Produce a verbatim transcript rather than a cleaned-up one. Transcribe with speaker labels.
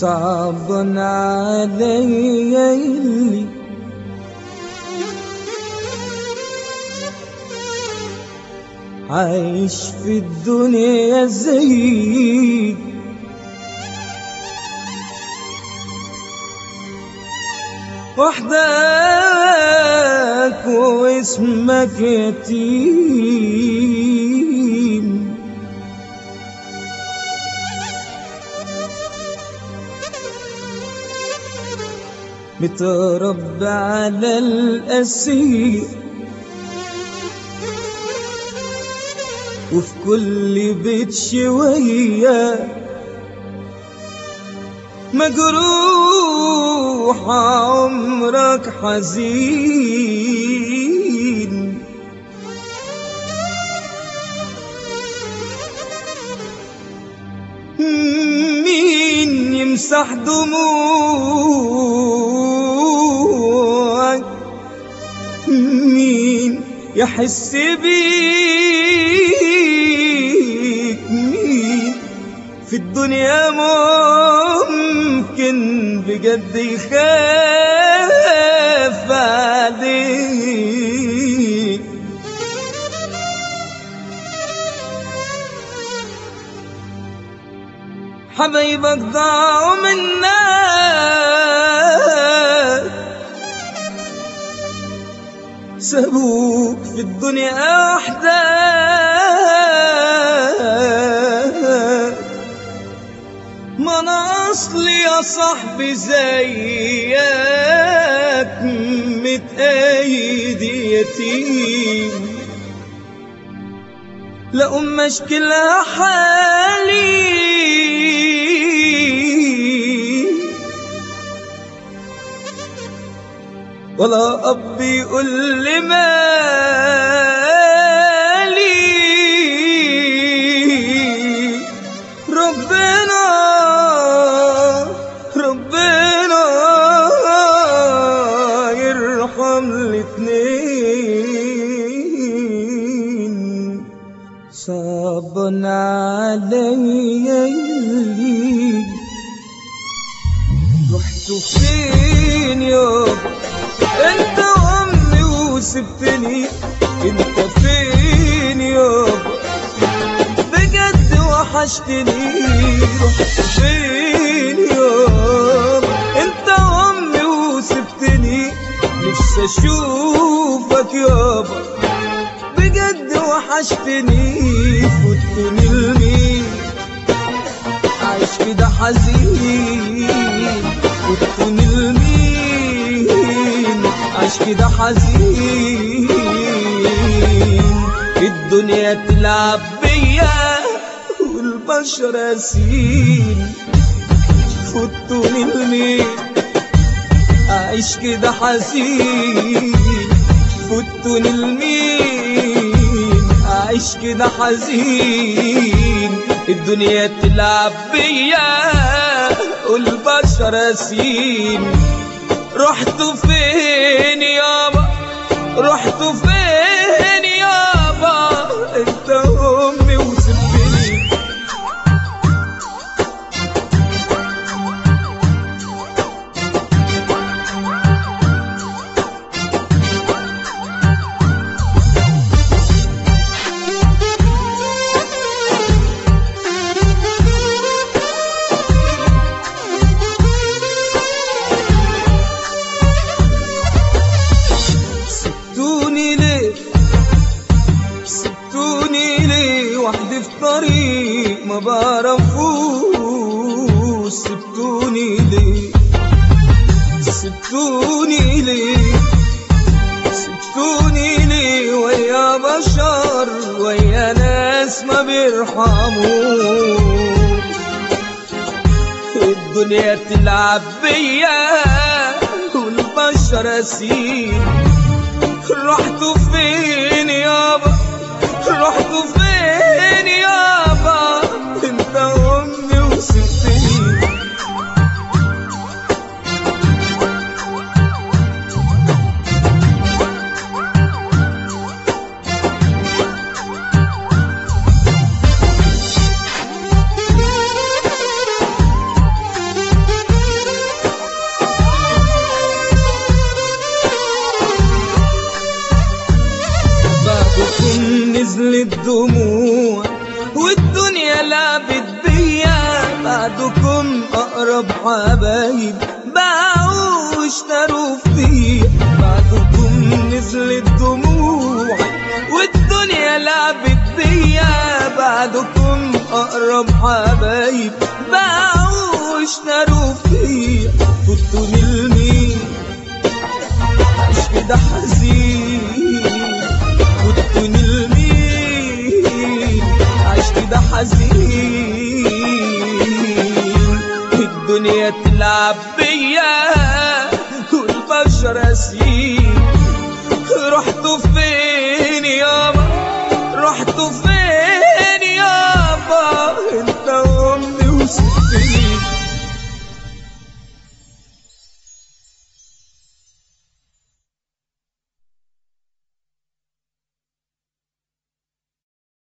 Speaker 1: صعبان عليا اللي عايش في الدنيا زيك، وحدك واسمك يتيم، متربى على الأسير، وفي كل بيت شوية مجروح عمرك حزين. مين يمسح دموعك؟ مين يحس بيك؟ مين في الدنيا ممكن بجد يخاف عليك؟ حبايبك ضاعوا منك، سابوك في الدنيا وحدك. ما انا اصلي يا صاحبي زيك متأيد يتيم، لا ام اشكلها حالي ولا اب يقول لي مالي. ربنا ربنا يرحم الاتنين. صعبان عليا اللي رحتوا فين يابا انت وامي وسبتني؟ انت فين يابا بجد وحشتني؟ رحت فين يابا انت وامي وسبتني؟ نفسي اشوفك يابا بجد وحشتني. فوتني لمين عايش كده حزين؟ فوتني لمين عايش كده حزين؟ الدنيا تلعب بيا والبشر قاسين. فوتوني لمين عايش كده حزين؟ فوتوني لمين عايش كده حزين؟ الدنيا تلعب بيا والبشر قاسين. رحتوا فين يابا؟ رحتوا فين يابا انت امي وسبتني؟ وحدي في طريق ما بعرفوش. سبتوني ليه؟ سبتوني ليه؟ سبتوني ليه ويا بشر ويا ناس ما بيرحموش؟ الدنيا تلعب بيا والبشر قاسين. رحتوا فين يابا؟ رحتوا فين يابا انت امي وسبتني؟ حبايب باعوا واشتروا فيا، بعدكم نزلت دموعي والدنيا لعبت بيا، بعدكم أقرب حبايب باعوا واشتروا فيا، فوتوني لمين عايش كده حزين، فوتوني لمين عايش كده حزين.